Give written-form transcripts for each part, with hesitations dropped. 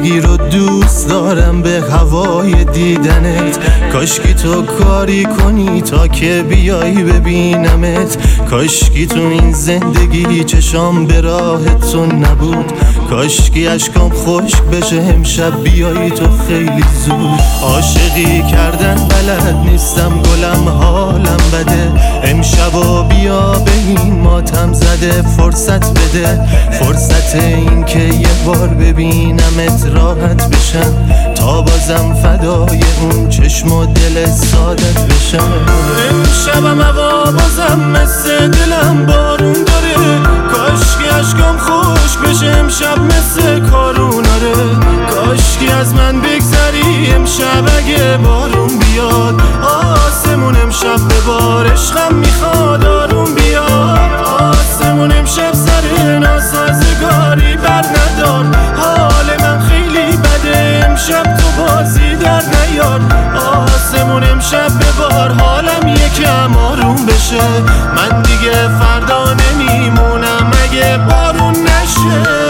زندگی رو دوست دارم به هوای دیدنت. کاشکی تو کاری کنی تا که بیایی ببینمت. کاشکی تو این زندگی چشام به راه تو نبود. کاشکی اشکام خشک بشه امشب بیایی تو خیلی زود. عاشقی کردن بلد نیستم گلم حالم بده. امشبا بیا به این ماتم زده فرصت بده. فرصت این که یه بار ببینمت راحت بشم تا بازم فدای اون چشم و دل سادت بشم. امشبم هوا بازم مثل دلم بارون داره. کاشکی اشکام خشک بشه امشب مثل کاروناره. کاشکی از من بگذری امشب اگه بارون بیاد. آسمون امشب به بار عشقم میخواد آروم بیاد. آسمون امشب سر ناسازگاری بر ندار. حال من خیلی بده امشب تو بازی در نیار. آسمون امشب به بار حالم یکم آروم بشه. من دیگه فردا نمیمونم اگه بارون نشه.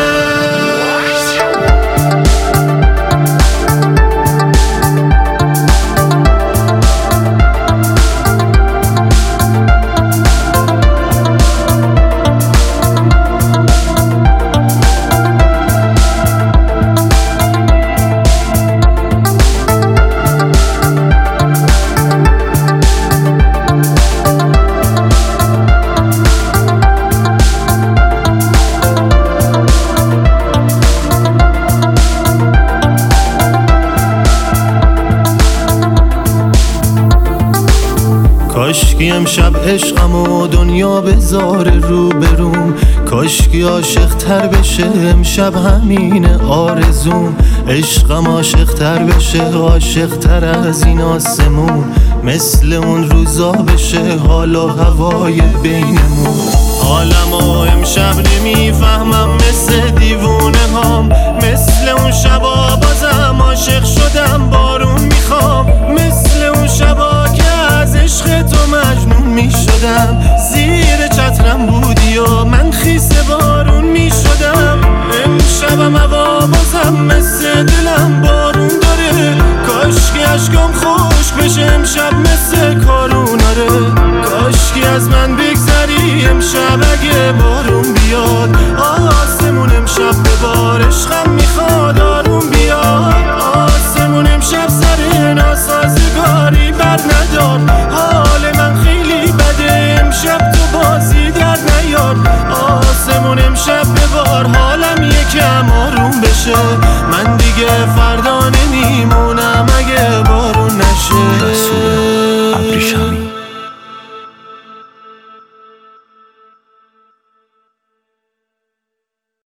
کاشکی امشب عشقم و دنیا بذاره رو بروم. کاشکی عاشق تر بشه امشب همینه آرزوم. عشقم عاشق تر بشه عاشق تر از این آسمون. مثل اون روزا بشه حال و هوای بینمون. حالمو امشب نمیفهمم مثل دیوونه هام. مثل اون شبا بازم عاشق شدم بارون میخوام. مثل اون شبا که از عشق تو مجنون میشدم. زیر چترم بودی و من خیس بارون میشدم. امشبم هوا بازم مثل دلم بارون داره. کاشکی اشکام خشک بشه امشب مثل کاروناره. کاشکی از من بگذری امشب اگه بارون بیاد. آسمون امشب به بار عشقم میخواد آروم بیاد. آسمون امشب سر ناسازگاری بر ندار. حال من خیلی بده امشب تو بازی در نیار. آسمون امشب به بار حالم یکم آروم بشه.